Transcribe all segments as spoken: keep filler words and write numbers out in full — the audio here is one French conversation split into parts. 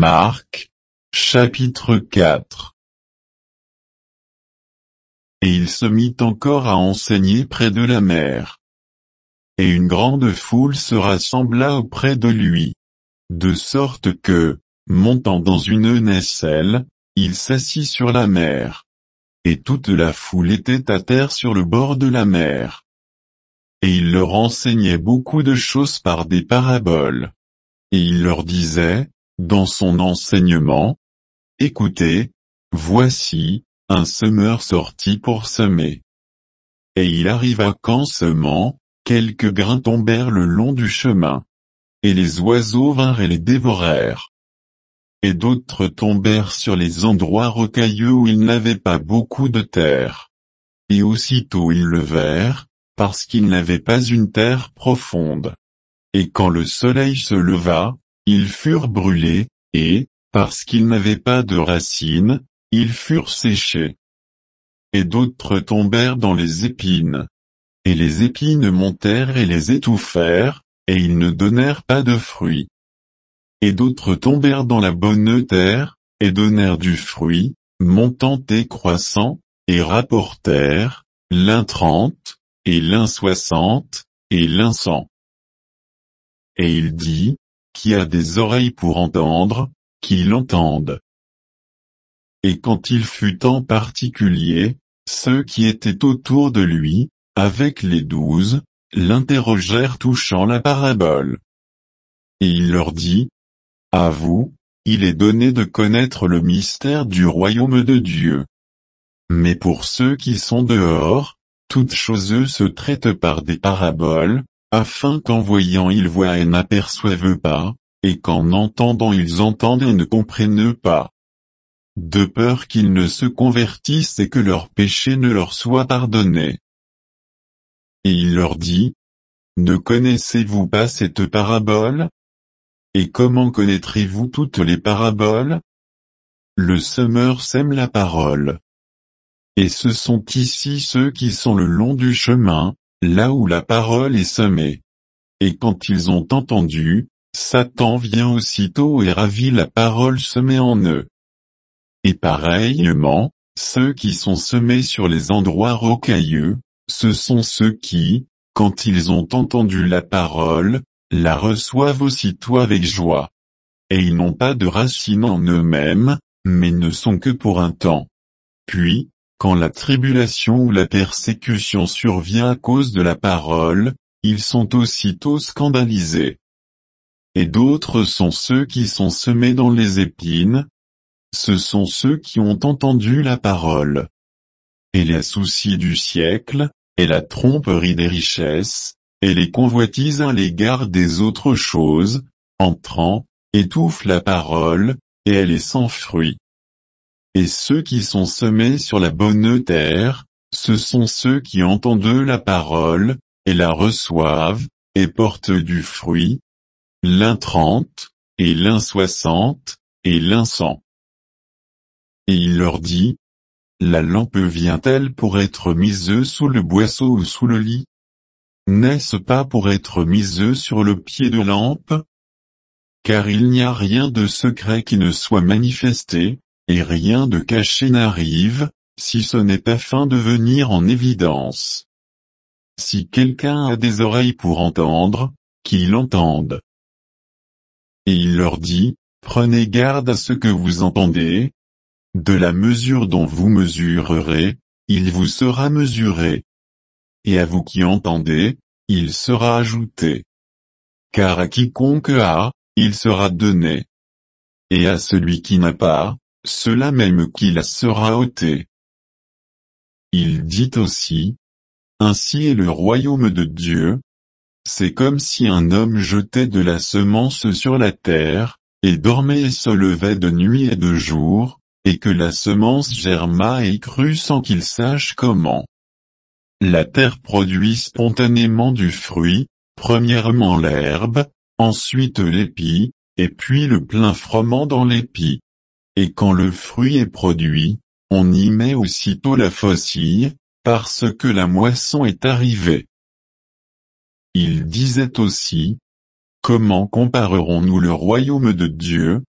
Marc, chapitre quatre. Et il se mit encore à enseigner près de la mer. Et une grande foule se rassembla auprès de lui. De sorte que, montant dans une nacelle, il s'assit sur la mer. Et toute la foule était à terre sur le bord de la mer. Et il leur enseignait beaucoup de choses par des paraboles. Et il leur disait, dans son enseignement, « Écoutez, voici, un semeur sortit pour semer. Et il arriva qu'en semant, quelques grains tombèrent le long du chemin. Et les oiseaux vinrent et les dévorèrent. Et d'autres tombèrent sur les endroits rocailleux où il n'avait pas beaucoup de terre. Et aussitôt ils levèrent, parce qu'ils n'avaient pas une terre profonde. Et quand le soleil se leva, ils furent brûlés, et, parce qu'ils n'avaient pas de racines, ils furent séchés. Et d'autres tombèrent dans les épines. Et les épines montèrent et les étouffèrent, et ils ne donnèrent pas de fruits. Et d'autres tombèrent dans la bonne terre, et donnèrent du fruit, montant et croissant, et rapportèrent, l'un trente, et l'un soixante, et l'un cent. Et il dit, qui a des oreilles pour entendre, qu'il entende. Et quand il fut en particulier, ceux qui étaient autour de lui, avec les douze, l'interrogèrent touchant la parabole. Et il leur dit, à vous, il est donné de connaître le mystère du royaume de Dieu. Mais pour ceux qui sont dehors, toutes choses se traitent par des paraboles, afin qu'en voyant ils voient et n'aperçoivent pas, et qu'en entendant ils entendent et ne comprennent pas. De peur qu'ils ne se convertissent et que leurs péchés ne leur soient pardonnés. Et il leur dit, ne connaissez-vous pas cette parabole? Et comment connaîtrez-vous toutes les paraboles? Le semeur sème la parole. Et ce sont ici ceux qui sont le long du chemin, là où la parole est semée. Et quand ils ont entendu, Satan vient aussitôt et ravit la parole semée en eux. Et pareillement, ceux qui sont semés sur les endroits rocailleux, ce sont ceux qui, quand ils ont entendu la parole, la reçoivent aussitôt avec joie. Et ils n'ont pas de racines en eux-mêmes, mais ne sont que pour un temps. Puis, quand la tribulation ou la persécution survient à cause de la parole, ils sont aussitôt scandalisés. Et d'autres sont ceux qui sont semés dans les épines. Ce sont ceux qui ont entendu la parole. Et les soucis du siècle, et la tromperie des richesses, et les convoitises à l'égard des autres choses, entrant, étouffent la parole, et elle est sans fruit. Et ceux qui sont semés sur la bonne terre, ce sont ceux qui entendent la parole, et la reçoivent, et portent du fruit, l'un trente, et l'un soixante, et l'un cent. Et il leur dit, la lampe vient-elle pour être mise sous le boisseau ou sous le lit? N'est-ce pas pour être mise sur le pied de lampe? Car il n'y a rien de secret qui ne soit manifesté, et rien de caché n'arrive, si ce n'est afin de venir en évidence. Si quelqu'un a des oreilles pour entendre, qu'il entende. Et il leur dit, prenez garde à ce que vous entendez. De la mesure dont vous mesurerez, il vous sera mesuré. Et à vous qui entendez, il sera ajouté. Car à quiconque a, il sera donné. Et à celui qui n'a pas, cela même qu'il a sera ôté. Il dit aussi, ainsi est le royaume de Dieu. C'est comme si un homme jetait de la semence sur la terre, et dormait et se levait de nuit et de jour, et que la semence germa et crut sans qu'il sache comment. La terre produit spontanément du fruit, premièrement l'herbe, ensuite l'épi, et puis le plein froment dans l'épi. Et quand le fruit est produit, on y met aussitôt la faucille, parce que la moisson est arrivée. Il disait aussi, comment comparerons-nous le royaume de Dieu,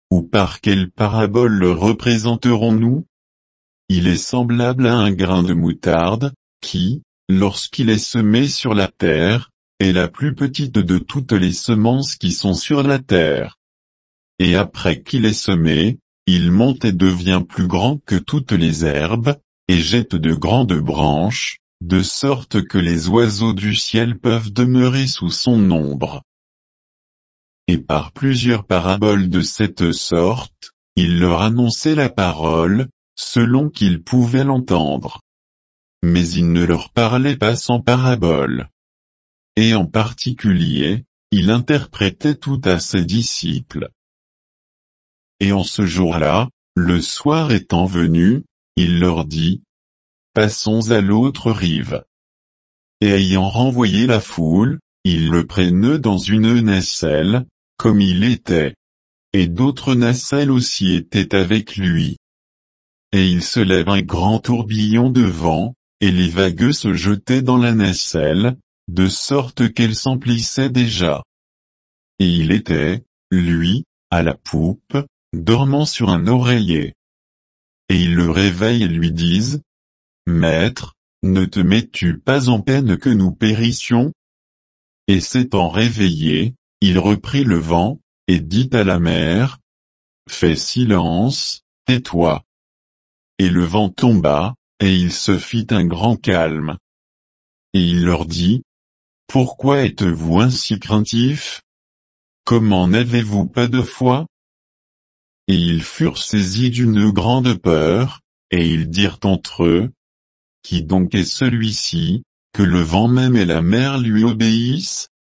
Ou par quelle parabole le représenterons-nous? Il est semblable à un grain de moutarde, qui, lorsqu'il est semé sur la terre, est la plus petite de toutes les semences qui sont sur la terre. Et après qu'il est semé, il monte et devient plus grand que toutes les herbes, et jette de grandes branches, de sorte que les oiseaux du ciel peuvent demeurer sous son ombre. Et par plusieurs paraboles de cette sorte, il leur annonçait la parole, selon qu'ils pouvaient l'entendre. Mais il ne leur parlait pas sans parabole. Et en particulier, il interprétait tout à ses disciples. Et en ce jour-là, le soir étant venu, il leur dit, « Passons à l'autre rive. » Et ayant renvoyé la foule, il le prenait dans une nacelle, comme il était. Et d'autres nacelles aussi étaient avec lui. Et il se lève un grand tourbillon de vent, et les vagues se jetaient dans la nacelle, de sorte qu'elle s'emplissait déjà. Et il était, lui, à la poupe, dormant sur un oreiller. Et ils le réveillent et lui disent, « Maître, ne te mets-tu pas en peine que nous périssions? » Et s'étant réveillé, il reprit le vent, et dit à la mer, « Fais silence, tais-toi. » Et le vent tomba, et il se fit un grand calme. Et il leur dit, « Pourquoi êtes-vous ainsi craintifs? Comment n'avez-vous pas de foi? » Et ils furent saisis d'une grande peur, et ils dirent entre eux, « Qui donc est celui-ci, que le vent même et la mer lui obéissent ?»